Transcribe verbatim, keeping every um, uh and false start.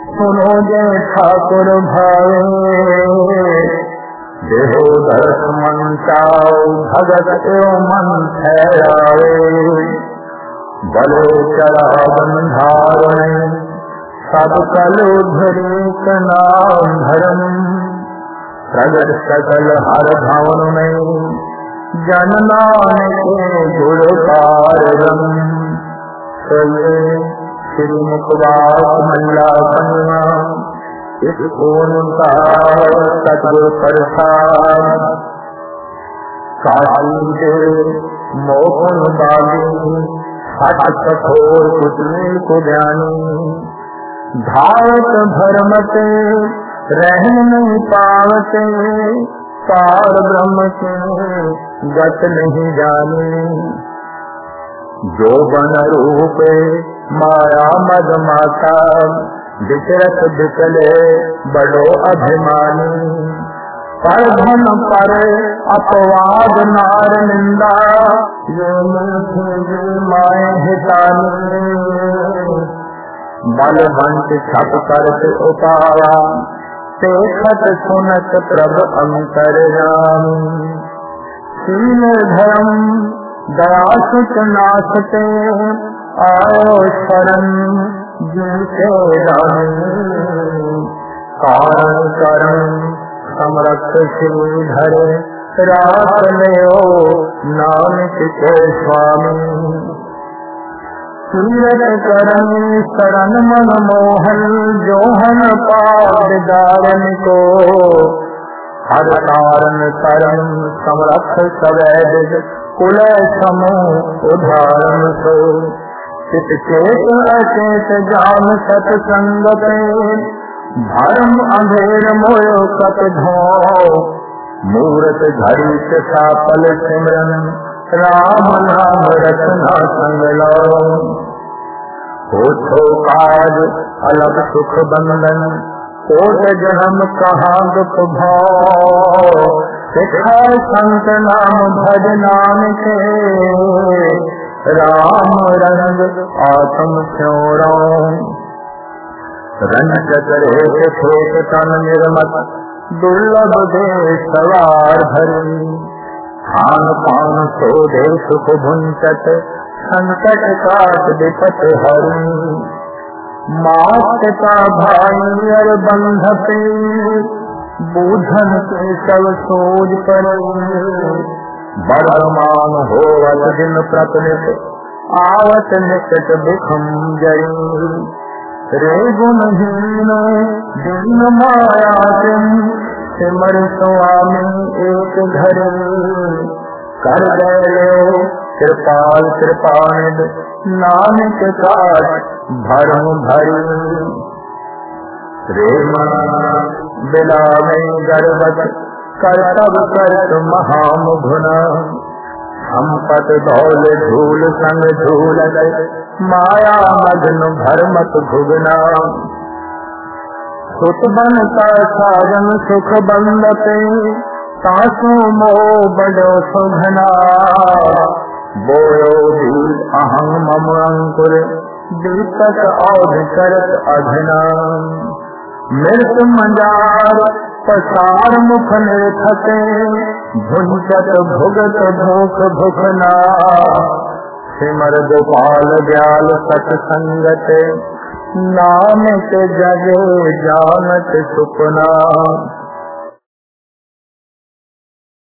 सुनो जय ठाकुर भावे, देहो दर्श मन चाओ भगत एवं मन ठहरावे। बलो चढ़ा बंधारण सब कल धरे नाम धर्म, प्रगट सकल हर भवन में जन नानक गुण कारम। श्री मुखवास मंडला कन्या इस ओंका सतगुरु प्रसाद, काशी के मोहन बागी हठ कठोर पुतले को ज्ञानी। धावत भरमते रहन नहीं पावते, पार ब्रह्म के गत नहीं जाने। जो बन रूप माया मद माता, विचरत विचले बड़ो अभिमानी। पर धन पर अपवाद नार निंदा, ये मुझे माए हितानी। बलवंत छप करत उपाया, देखत सुनत प्रभ अंतर्यामी। शील धर्म दया सुख नाशते, आयो शरण जिनके रानी। कारण करण समरथ श्री धरे, रात ले नानक के स्वामी। तीरथ करण शरण मन मोहन, जोहन पाद दारन को। हर कारण करम समरथ सवैद, कुल समूह उदाहरण सो। चित चेत अचेत जान सत्संग में, धर्म अंधेर मोयो कत धो। मूरत धरी साफल सिमरन, राम नाम रचना संग लो। होठो काज अलग सुख बंधन, कोट जन्म कहाँ दुख भाव। सिखा संत नाम भज नानक, राम रंग आत्म स्योरो। रंग करे खेत तन निर्मत, दुर्लभ दे सवार भरी। खान पान सो दे सुख भुंचत, संकट काट विपत हरी। मात का भाई अर बंधते, बूझन के सब सोच पर। बर्धमान होवत दिन प्रतिनित, आवत निकट दुखम जरी। रे गुणहीन दीन माया सिम, सिमर स्वामी एक घर। कर गए कृपाल कृपानिद, नानक काट भरम भरी। रे मन बिलावे गर्वत, करतब करत महामुघुना। संपत दौल धूल संग झूल गए, माया मग्न भरमत भुगना। सुत बन का साजन सुख बंदते, तासु मोह बड़ो सुघना। बोयो धीर अहं मम अंकुर, दीपक औध करत अधना। मृत मंजार पसार मुख निर्थते, भुंचत भुगत भूख भुखना। सिमर गोपाल ग्याल सत्संगत, नानक जगे जानत सुपना।